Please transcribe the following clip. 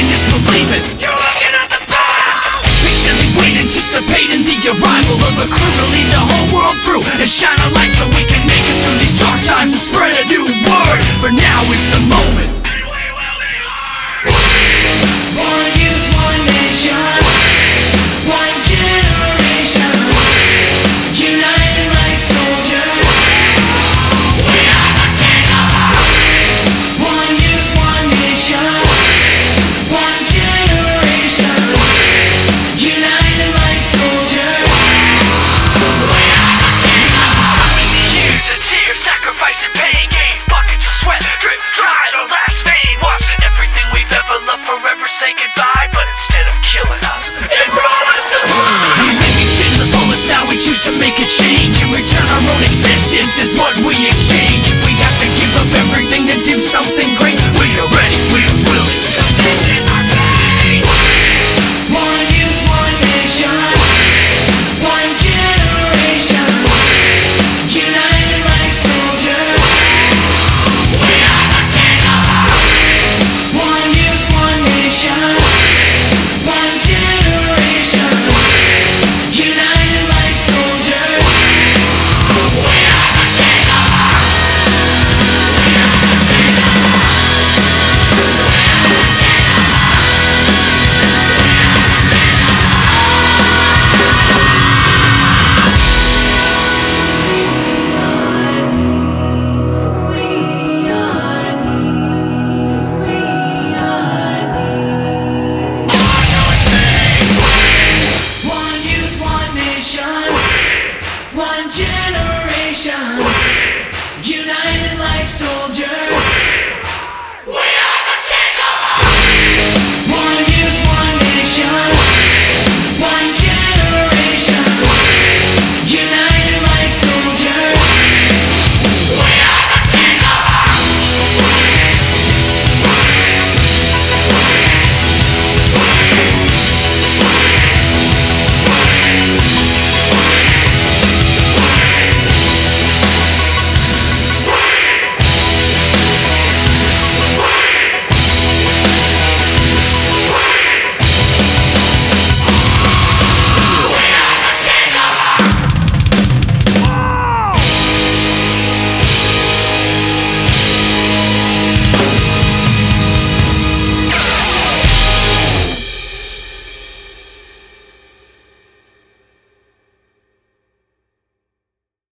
is believing. You're looking at the past. Patiently wait, anticipating the arrival of a crew to lead the whole world through and shine a light so we can make it through these dark times and spread a new word. For now is the moment. And we will be heard. One youth, one nation, one generation, united like soldiers. We are the takeover. One youth, one nation, one generation, united like soldiers. We are the takeover. Sucking the years of tears, sacrifice and pain, gain buckets of sweat, drip dry our last vein, watching everything we've ever loved forever say goodbye, but instead of killing us, it brought us to life. We lived each day to the fullest, now we choose to make a change and return our own existence as one